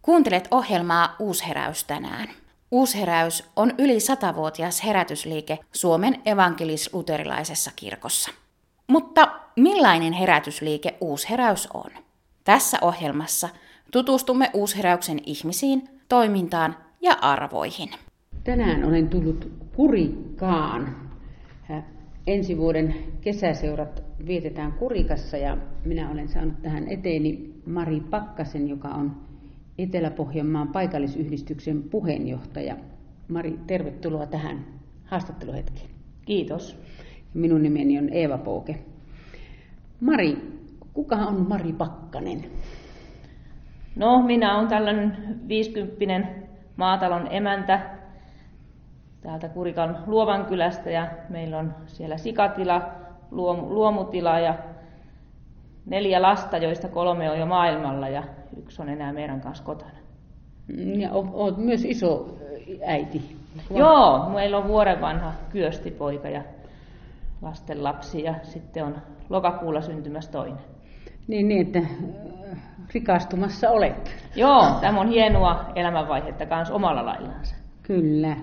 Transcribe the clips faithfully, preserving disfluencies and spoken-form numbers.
Kuuntelet ohjelmaa Uusheräys tänään. Uusheräys on yli satavuotias herätysliike Suomen evankelis-luterilaisessa kirkossa. Mutta millainen herätysliike Uusheräys on? Tässä ohjelmassa tutustumme Uusheräyksen ihmisiin, toimintaan ja arvoihin. Tänään olen tullut Kurikkaan. Ensi vuoden kesäseurat vietetään Kurikassa ja minä olen saanut tähän eteeni Mari Pakkasen, joka on Etelä-Pohjanmaan paikallisyhdistyksen puheenjohtaja. Mari, tervetuloa tähän haastatteluhetkeen. Kiitos. Minun nimeni on Eeva Pouke. Mari, kuka on Mari Pakkanen? No, minä olen tällainen viisikymppinen maatalon emäntä täältä Kurikan Luovankylästä ja meillä on siellä sikatila, luom, luomutila ja neljä lasta, joista kolme on jo maailmalla ja yksi on enää meidän kanssa kotona. Ja olet myös iso äiti. Joo, meillä on vuoden vanha Kyösti-poika ja lasten lapsi ja sitten on lokakuulla syntymässä toinen. Niin, niin että rikastumassa olet. Joo, tämä on hienoa elämänvaihetta kanssa omalla laillansa. Kyllä.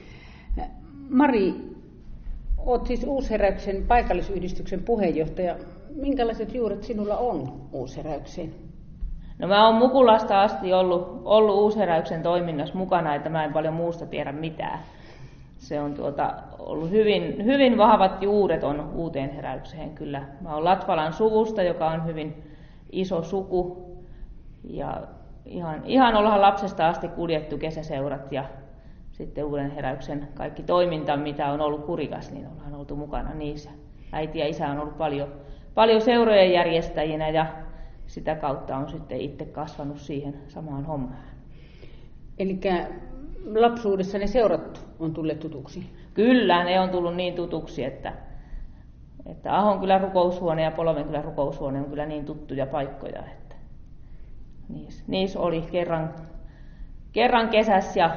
Mari, olet siis Uusheräyksen paikallisyhdistyksen puheenjohtaja. Minkälaiset juuret sinulla on Uusheräykseen? No mä oon Mukulasta asti ollut, ollut Uusheräyksen toiminnassa mukana, että mä en paljon muusta tiedä mitään. Se on tuota, ollut hyvin, hyvin vahvat juuret on uuteen heräykseen kyllä. Mä oon Latvalan suvusta, joka on hyvin iso suku. Ja ihan, ihan ollaan lapsesta asti kuljettu kesäseurat ja sitten uuden heräyksen kaikki toiminta, mitä on ollut Kurikas, niin ollaan oltu mukana niissä. Äiti ja isä on ollut paljon, paljon seurojen järjestäjinä ja sitä kautta on sitten itse kasvanut siihen samaan hommaan. Eli lapsuudessa ne seurat on tulleet tutuksi? Kyllä, ne on tullut niin tutuksi, että, että Ahonkylän rukoushuone ja Polvenkylän rukoushuone on kyllä niin tuttuja paikkoja, että niissä, niissä oli kerran, kerran kesässä ja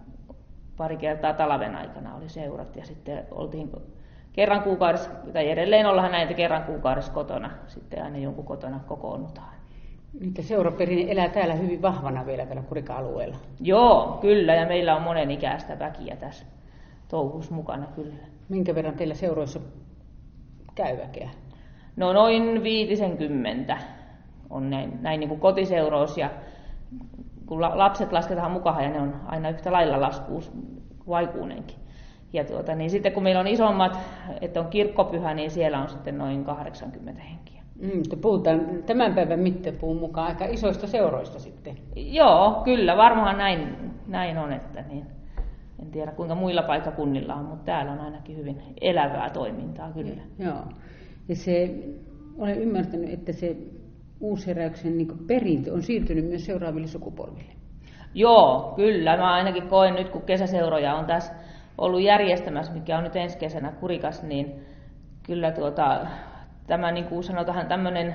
pari kertaa talven aikana oli seurat ja sitten oltiin kerran kuukaudessa, tai edelleen ollaan näitä kerran kuukaudessa kotona, sitten aina jonkun kotona kokoonnutaan. Niitä seuraperinne elää täällä hyvin vahvana vielä täällä Kurika-alueella. Joo, kyllä, ja meillä on monen ikäistä väkiä tässä touhussa mukana kyllä. Minkä verran teillä seuroissa käy väkeä? No noin viitisenkymmentä on näin, näin niin kuin kotiseuroissa, ja kun lapset lasketaan mukaan, ja ne on aina yhtä lailla laskuus vaikuunenkin. Ja tuota, niin sitten kun meillä on isommat, että on kirkkopyhä, niin siellä on sitten noin kahdeksankymmentä henkiä. Mm, puhutaan tämän päivän mittapuun mukaan aika isoista seuroista sitten. Joo, kyllä, varmaan näin, näin on, että niin, en tiedä kuinka muilla paikkakunnilla on, mutta täällä on ainakin hyvin elävää toimintaa kyllä. Joo, ja se, olen ymmärtänyt, että se Uusheräyksen niin kuin perintö on siirtynyt myös seuraaville sukupolville. Joo, kyllä, mä ainakin koen nyt, kun kesäseuroja on tässä ollut järjestämässä, mikä on nyt ensi kesänä Kurikas, niin kyllä tuota, tämä niin kuin sanotaan tämmöinen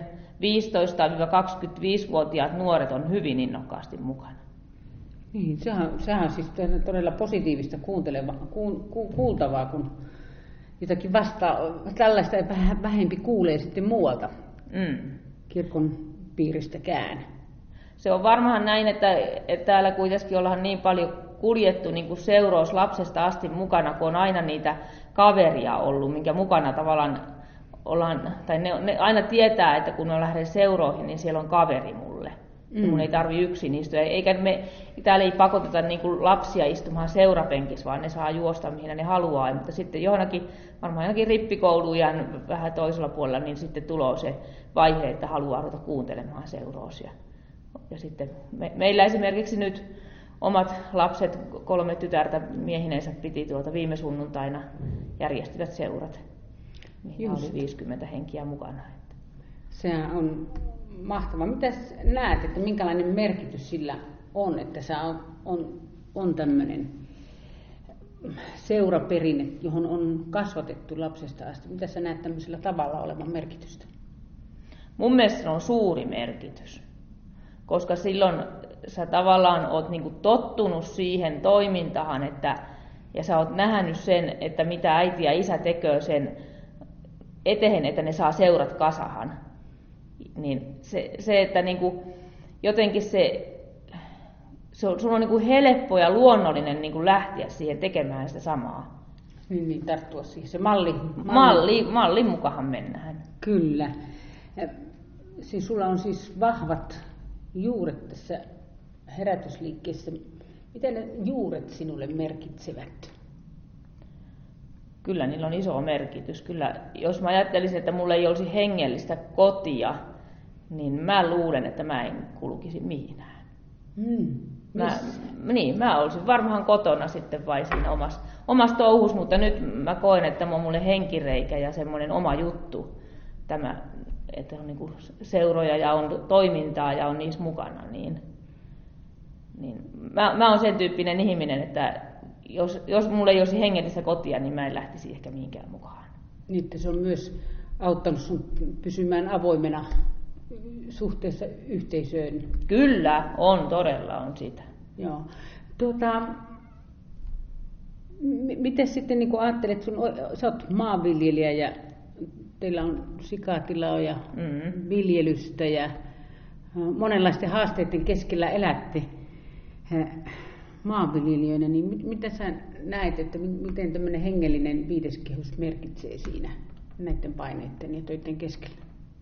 viisitoista–kaksikymmentäviisivuotiaat nuoret on hyvin innokkaasti mukana. Niin, sehän, sehän on siis todella positiivista kuunteleva, ku, ku, kuultavaa, kun jotakin vasta, tällaista vähempi kuulee sitten muualta mm. kirkon piiristäkään. Se on varmaan näin, että, että täällä kuitenkin ollaan niin paljon kuljettu niin kuin seurous lapsesta asti mukana, kun on aina niitä kaveria ollut, minkä mukana tavallaan ollaan, tai ne, ne aina tietää, että kun on lähden seuroihin, niin siellä on kaveri mulle. Mm. Mun ei tarvi yksin istua. Eikä me, täällä ei pakoteta niin kuin lapsia istumaan seurapenkissä, vaan ne saa juosta mihin ne haluaa. Mutta sitten johonkin, varmaan johonkin rippikouluun ja vähän toisella puolella, niin sitten tulee se vaihe, että haluaa ruveta kuuntelemaan seuroosia. Ja sitten me, meillä esimerkiksi nyt omat lapset, kolme tytärtä miehineensä piti tuolta viime sunnuntaina järjestivät seurat, mihin oli viisikymmentä henkiä mukana. Se on mahtavaa. Mitäs näet, että minkälainen merkitys sillä on, että se on, on, on tämmöinen seuraperinne, johon on kasvatettu lapsesta asti? Mitä sä näet tämmöisellä tavalla olevan merkitystä? Mun mielestä se on suuri merkitys, koska silloin sä tavallaan oot niinku tottunut siihen toimintaan, että, ja sä oot nähnyt sen, että mitä äiti ja isä tekee sen eteen, että ne saa seurat kasahan. Niin se, se että niinku, jotenkin se se on, sulla on niin kuin helppo ja luonnollinen niin kuin lähteä siihen tekemään sitä samaa. Niin, niin tarttua siihen. Se malli, malli. malli mallin mukahan mennään. Kyllä. Ja, siis sulla on siis vahvat juuret tässä herätysliikkeessä. Mitä ne juuret sinulle merkitsevät? Kyllä niillä on iso merkitys. Kyllä, jos mä ajattelisin, että mulla ei olisi hengellistä kotia, niin mä luulen, että mä en kulkisi mihinään. Mm. Mä, niin, mä olisin varmaan kotona sitten vai siinä omassa, omassa touhussa, mutta nyt mä koen, että tämä on mulle henkireikä ja semmoinen oma juttu. Tämä, että on niinku seuroja ja on toimintaa ja on niissä mukana. Niin, niin mä, mä oon sen tyyppinen ihminen, että jos, jos mulla ei olisi hengellistä kotia, niin mä en lähtisi ehkä mihinkään mukaan. Niin, että se on myös auttanut sun pysymään avoimena suhteessa yhteisöön. Kyllä, on, todella on sitä. Joo. Tuota, m- miten sitten niin ajattelet, sun, sä oot maanviljelijä ja teillä on sikatiloja ja mm-hmm. viljelystä ja monenlaisten haasteiden keskellä elätte maanviljelijöinä, niin mit, mitä sä näet, että miten tämmöinen hengellinen viideskehys merkitsee siinä näiden paineiden ja töiden keskellä?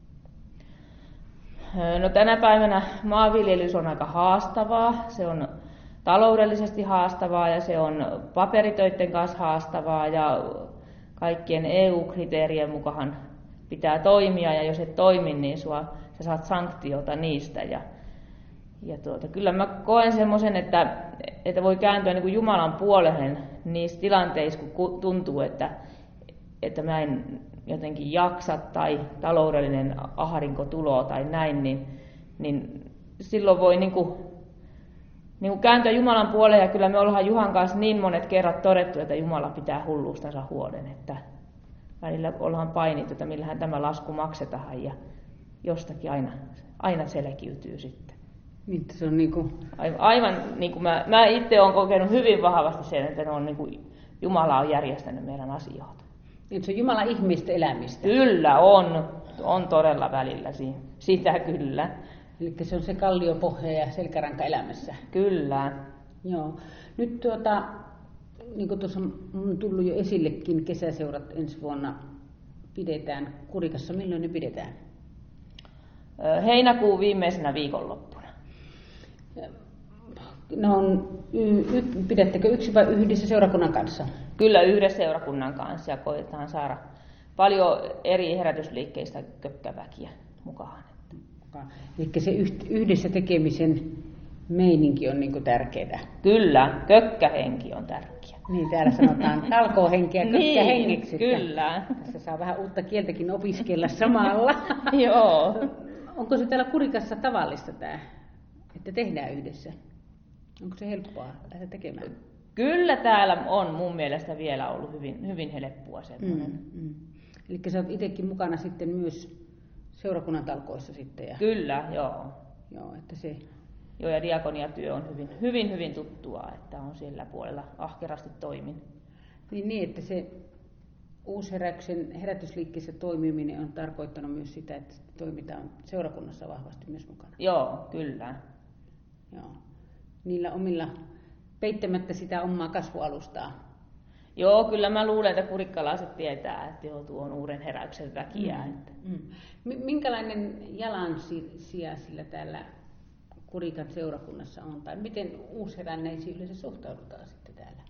No tänä päivänä maanviljelys on aika haastavaa, se on taloudellisesti haastavaa ja se on paperitöiden kanssa haastavaa ja kaikkien E U-kriteerien mukaan pitää toimia ja jos et toimi, niin sua, sä saat sanktiota niistä. Ja, ja tuota, kyllä mä koen semmoisen, että, että voi kääntyä niin kuin Jumalan puoleen niissä tilanteissa, kun tuntuu, että, että mä en jotenkin jaksa tai taloudellinen ahdinko tuloa tai näin, niin, niin silloin voi niin kuin, niin kuin kääntyä Jumalan puoleen. Ja kyllä me ollaan Juhan kanssa niin monet kerrat todettu, että Jumala pitää hulluustansa huolen, että välillä ollaan painittu, että millähän tämä lasku maksetaan ja jostakin aina, aina selkiytyy sitten. Niin, se on niin kuin... Aivan, aivan niin kuin mä, mä itse olen kokenut hyvin vahvasti sen, että ne on niin kuin Jumala on järjestänyt meidän asioita. Niin se on Jumala ihmistä elämistä. Kyllä on, on todella välillä sitä kyllä. Eli se on se kalliopohja ja selkäranka elämässä. Kyllä. Joo. Nyt tuota, niin kuin tuossa on tullut jo esillekin, kesäseurat ensi vuonna pidetään Kurikassa. Milloin ne pidetään? Heinäkuun viimeisenä viikonloppuna. No on, y- y- pidättekö yksi vai yhdessä seurakunnan kanssa? Kyllä yhdessä seurakunnan kanssa ja koetaan saada paljon eri herätysliikkeistä kökkäväkiä mukaan. Eli se yhdessä tekemisen meininki on niin tärkeää. Kyllä, kökkähenki on tärkeä. Niin, täällä sanotaan talkoohenki ja kökkähengiksi. Niin, kyllä. Tässä saa vähän uutta kieltäkin opiskella samalla. Joo. Onko se täällä Kurikassa tavallista tämä, että tehdään yhdessä? Onko se helppoa lähteä tekemään? Kyllä täällä on mun mielestä vielä ollut hyvin, hyvin helppoa semmoinen. Mm, mm. Eli sä oot itsekin mukana sitten myös seurakunnan talkoissa sitten? Ja... Kyllä, joo. Joo, että se... Joo, ja diakoniatyö on hyvin, hyvin, hyvin tuttua, että on sillä puolella ahkerasti toimin. Niin, niin että se uusheräyksen herätysliikkeessä toimiminen on tarkoittanut myös sitä, että toimitaan seurakunnassa vahvasti myös mukana. Joo, kyllä. Joo. Niillä omilla peittämättä sitä omaa kasvualustaa. Joo, kyllä mä luulen, että kurikkalaiset tietää, että joo, tuo on uuden heräyksen väkiä. Mm. Että. Mm. Minkälainen jalansija sillä täällä Kurikan seurakunnassa on? Tai miten uusheränneisiin yleensä suhtaudutaan sitten täällä?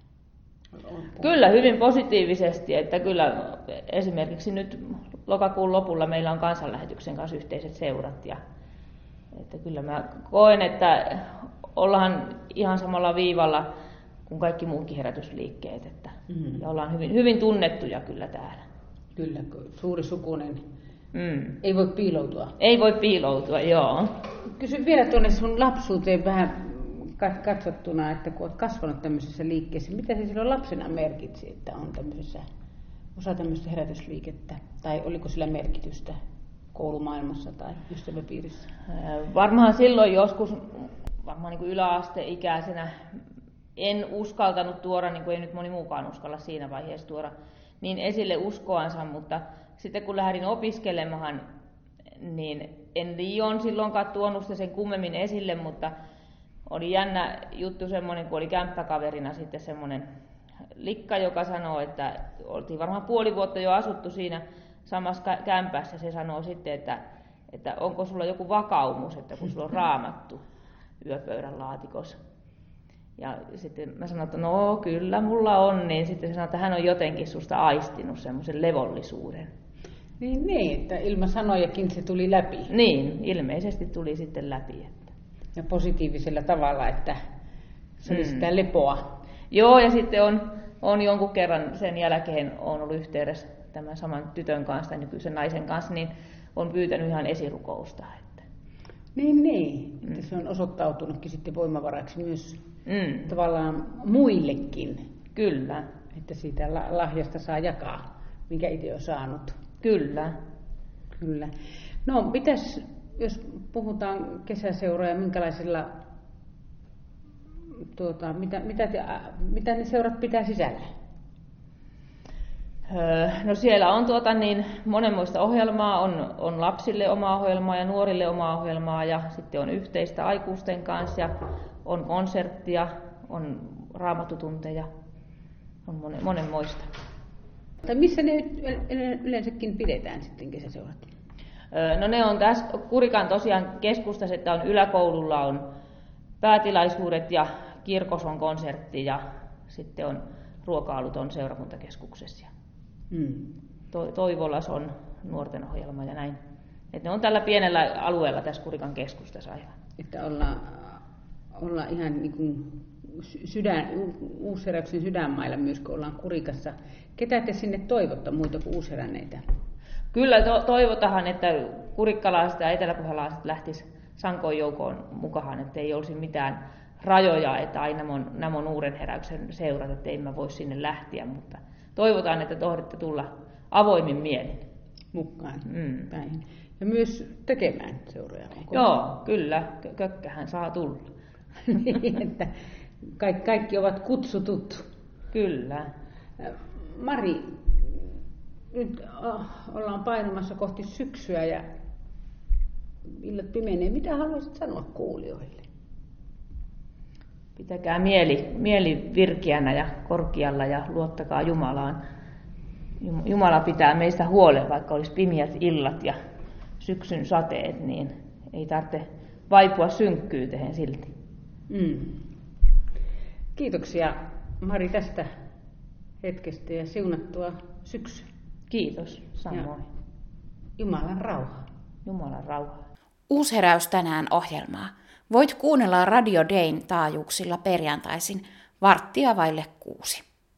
Kyllä, hyvin positiivisesti. Että kyllä esimerkiksi nyt lokakuun lopulla meillä on kansanlähetyksen kanssa yhteiset seurat. Ja, että kyllä mä koen, että ollaan ihan samalla viivalla kuin kaikki muutkin herätysliikkeet. Että, mm. ja ollaan hyvin, hyvin tunnettuja kyllä täällä. Kyllä, suuri sukunen. Mm. Ei voi piiloutua. Ei voi piiloutua, joo. Kysyn vielä tuonne sun lapsuuteen vähän katsottuna, että kun olet kasvanut tämmöisessä liikkeessä, mitä se silloin lapsena merkitsi, että on tämmöisessä, osa tämmöistä herätysliikettä, tai oliko sillä merkitystä koulumaailmassa tai ystäväpiirissä? Varmaan silloin joskus, varmaan niin kuin yläasteikäisenä, en uskaltanut tuoda, niin kuin ei nyt moni muukaan uskalla siinä vaiheessa tuoda, niin esille uskoansa, mutta sitten kun lähdin opiskelemaan, niin en liian silloinkaan tuonut sitä sen kummemmin esille, mutta oli jännä juttu semmoinen, kun oli kämppäkaverina sitten semmoinen likka, joka sanoi, että oltiin varmaan puoli vuotta jo asuttu siinä samassa kämpässä. Se sanoo sitten, että, että onko sulla joku vakaumus, että kun sulla on raamattu yöpöydän laatikossa. Ja sitten mä sanoin, että no kyllä mulla on, niin sitten se sanoi, että hän on jotenkin susta aistinut semmoisen levollisuuden. Niin, niin, että ilman sanojakin se tuli läpi. Niin, ilmeisesti tuli sitten läpi. Että. Ja positiivisella tavalla, että se oli mm. sitä lepoa. Joo, ja sitten on, on jonkun kerran sen jälkeen on ollut yhteydessä tämän saman tytön kanssa, nykyisen naisen kanssa, niin on pyytänyt ihan esirukousta. Että. Niin, niin. Mm. Että se on osoittautunutkin sitten voimavaraksi myös mm. tavallaan muillekin. Kyllä. Että siitä lahjasta saa jakaa, minkä itse on saanut. Kyllä. Kyllä. No, mitäs, jos puhutaan kesäseuroja, minkälaisilla, tuota, mitä, mitä, te, mitä ne seurat pitää sisällä? Öö, no siellä on tuota niin monenmoista ohjelmaa, on, on lapsille oma ohjelmaa ja nuorille oma ohjelmaa ja sitten on yhteistä aikuisten kanssa ja on konserttia, on raamattutunteja, on monen, monenmoista. Tai missä ne yleensäkin pidetään sitten kesäseurat? No ne on tässä Kurikan tosiaan keskustassa, että on yläkoululla on päätilaisuudet ja kirkossa on konsertti ja sitten on ruokailut on seurakuntakeskuksessa. Hmm. To- Toivolas on nuorten ohjelma ja näin. Et ne on tällä pienellä alueella tässä Kurikan keskustassa aivan. Että ollaan, ollaan ihan niin kuin sydän, Uusheräyksen sydänmailla myös, kun ollaan Kurikassa. Ketä te sinne toivotta muita kuin uusheränneitä? Kyllä to- toivotahan, että kurikkalaiset ja eteläpohjalaiset lähtis sankoon joukkoon mukaan, että ei olisi mitään rajoja, että aina nämä on, nämä on uuden heräyksen seurat, että ei mä voi sinne lähteä, mutta toivotaan, että tohditte tulla avoimin mielin. Mukaan. Mm. Päin. Ja myös tekemään seuroja. Onko? Joo, kyllä. Kökkähän saa tulla. Niin, että kaikki, kaikki ovat kutsutut. Kyllä. Mari, nyt ollaan painamassa kohti syksyä ja illat pimenee. Mitä haluaisit sanoa kuulijoille? Pitäkää mieli, mieli virkeänä ja korkealla ja luottakaa Jumalaan. Jumala pitää meistä huolen, vaikka olisi pimeät illat ja syksyn sateet, niin ei tarvitse vaipua synkkyyteen silti. Mm. Kiitoksia Mari tästä hetkestä ja siunattua syksyä. Kiitos, samoin. Ja Jumalan rauhaa. Jumalan rauhaa. Uusheräys tänään -ohjelmaa voit kuunnella Radio Dayn taajuuksilla perjantaisin varttia vaille kuusi.